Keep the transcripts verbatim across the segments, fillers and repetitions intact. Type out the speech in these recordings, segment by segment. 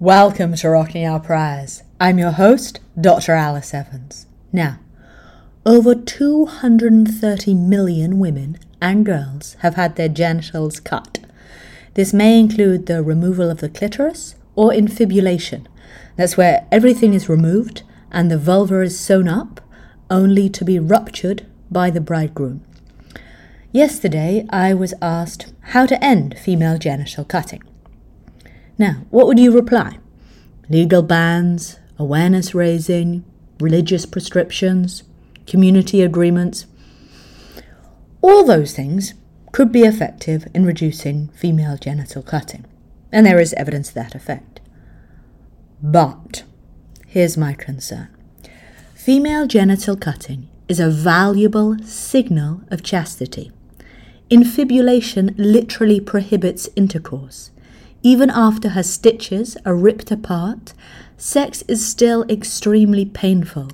Welcome to Rocking Our Prayers. I'm your host, Doctor Alice Evans. Now, over two hundred thirty million women and girls have had their genitals cut. This may include the removal of the clitoris or infibulation. That's where everything is removed and the vulva is sewn up, only to be ruptured by the bridegroom. Yesterday, I was asked how to end female genital cutting. Now, what would you reply? Legal bans, awareness raising, religious prescriptions, community agreements. All those things could be effective in reducing female genital cutting, and there is evidence to that effect. But here's my concern. Female genital cutting is a valuable signal of chastity. Infibulation literally prohibits intercourse. Even after her stitches are ripped apart, sex is still extremely painful.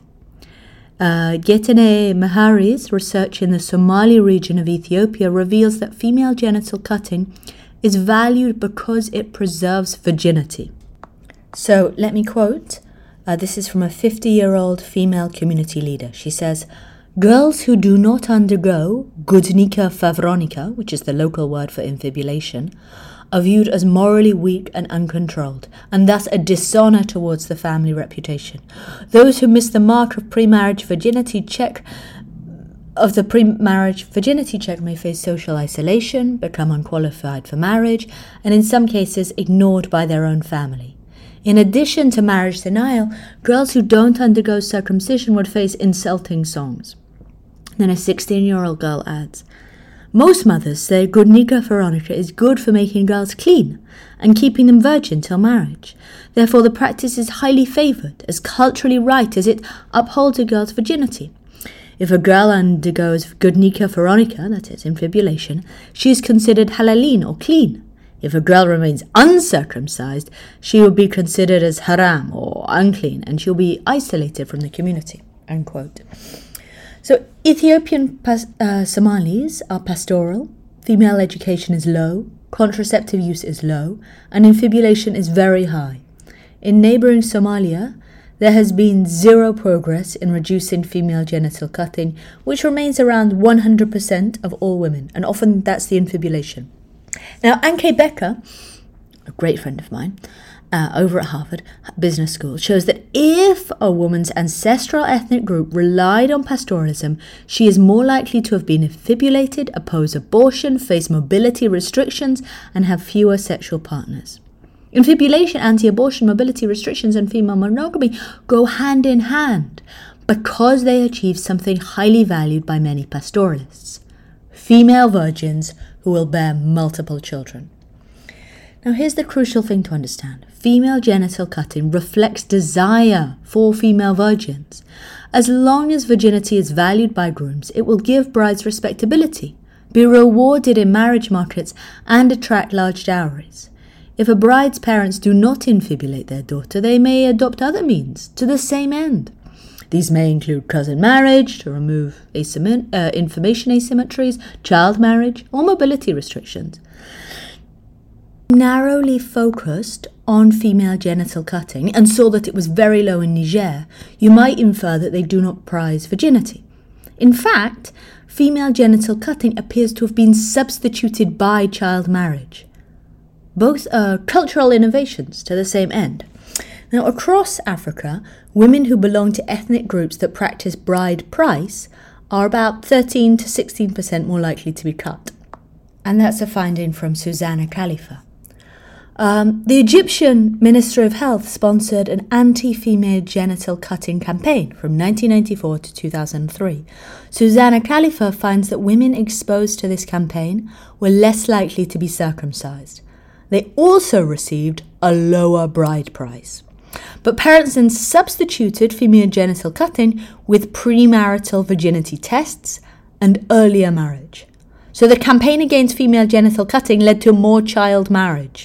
Uh, Getene Mehari's research in the Somali region of Ethiopia reveals that female genital cutting is valued because it preserves virginity. So let me quote, uh, this is from a fifty-year-old female community leader. She says, "Girls who do not undergo gudnika favronika, which is the local word for infibulation, are viewed as morally weak and uncontrolled, and thus a dishonor towards the family reputation. Those who miss the mark of pre-marriage virginity check of the pre-marriage virginity check may face social isolation, become unqualified for marriage, and in some cases ignored by their own family. In addition to marriage denial, girls who don't undergo circumcision would face insulting songs." Then a sixteen-year-old girl adds, "Most mothers say gudnika veronica is good for making girls clean and keeping them virgin till marriage. Therefore, the practice is highly favored as culturally right as it upholds a girl's virginity. If a girl undergoes gudnika veronica, that is, infibulation, she is considered halalin or clean. If a girl remains uncircumcised, she will be considered as haram or unclean, and she'll be isolated from the community." Unquote. So Ethiopian pas- uh, Somalis are pastoral, female education is low, contraceptive use is low, and infibulation is very high. In neighboring Somalia, there has been zero progress in reducing female genital cutting, which remains around one hundred percent of all women, and often that's the infibulation. Now, Anke Becker, a great friend of mine, Uh, over at Harvard Business School, shows that if a woman's ancestral ethnic group relied on pastoralism, she is more likely to have been infibulated, oppose abortion, face mobility restrictions, and have fewer sexual partners. Infibulation, anti-abortion, mobility restrictions, and female monogamy go hand in hand because they achieve something highly valued by many pastoralists: female virgins who will bear multiple children. Now, here's the crucial thing to understand. Female genital cutting reflects desire for female virgins. As long as virginity is valued by grooms, it will give brides respectability, be rewarded in marriage markets, and attract large dowries. If a bride's parents do not infibulate their daughter, they may adopt other means to the same end. These may include cousin marriage to remove asymmet- uh, information asymmetries, child marriage, or mobility restrictions. Narrowly focused on female genital cutting and saw that it was very low in Niger, you might infer that they do not prize virginity. In fact, female genital cutting appears to have been substituted by child marriage. Both are cultural innovations to the same end. Now, across Africa, women who belong to ethnic groups that practice bride price are about thirteen to sixteen percent more likely to be cut. And that's a finding from Susanna Khalifa. Um, the Egyptian Ministry of Health sponsored an anti-female genital cutting campaign from nineteen ninety-four to two thousand three. Susanna Khalifa finds that women exposed to this campaign were less likely to be circumcised. They also received a lower bride price. But parents then substituted female genital cutting with premarital virginity tests and earlier marriage. So the campaign against female genital cutting led to more child marriage.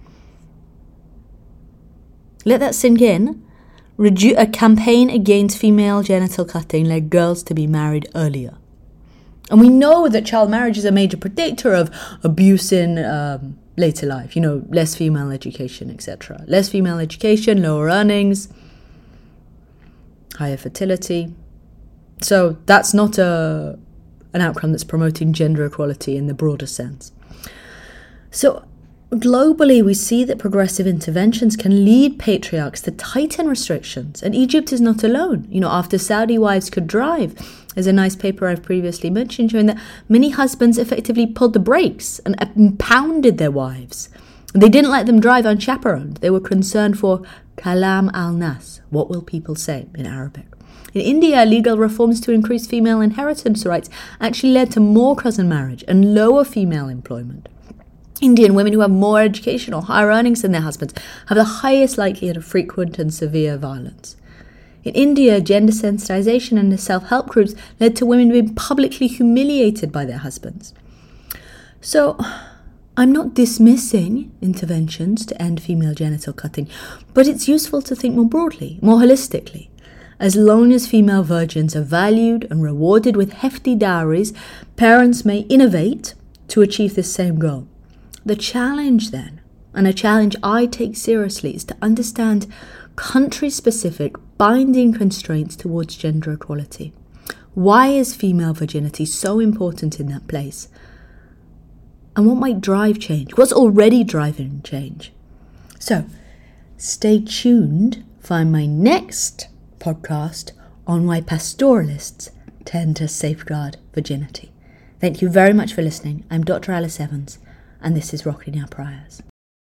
Let that sink in. Redu- a campaign against female genital cutting led girls to be married earlier. And we know that child marriage is a major predictor of abuse in um, later life, you know, less female education, et cetera. Less female education, lower earnings, higher fertility. So that's not a an outcome that's promoting gender equality in the broader sense. So globally, we see that progressive interventions can lead patriarchs to tighten restrictions, and Egypt is not alone. You know, after Saudi wives could drive, there's a nice paper I've previously mentioned showing that many husbands effectively pulled the brakes and impounded their wives. They didn't let them drive unchaperoned. They were concerned for kalam al-nas, what will people say in Arabic. In India, legal reforms to increase female inheritance rights actually led to more cousin marriage and lower female employment. Indian women who have more education or higher earnings than their husbands have the highest likelihood of frequent and severe violence. In India, gender sensitization and the self-help groups led to women being publicly humiliated by their husbands. So, I'm not dismissing interventions to end female genital cutting, but it's useful to think more broadly, more holistically. As long as female virgins are valued and rewarded with hefty dowries, parents may innovate to achieve this same goal. The challenge then, and a challenge I take seriously, is to understand country-specific binding constraints towards gender equality. Why is female virginity so important in that place? And what might drive change? What's already driving change? So, stay tuned for my next podcast on why pastoralists tend to safeguard virginity. Thank you very much for listening. I'm Doctor Alice Evans, and this is Rocking Our Priors.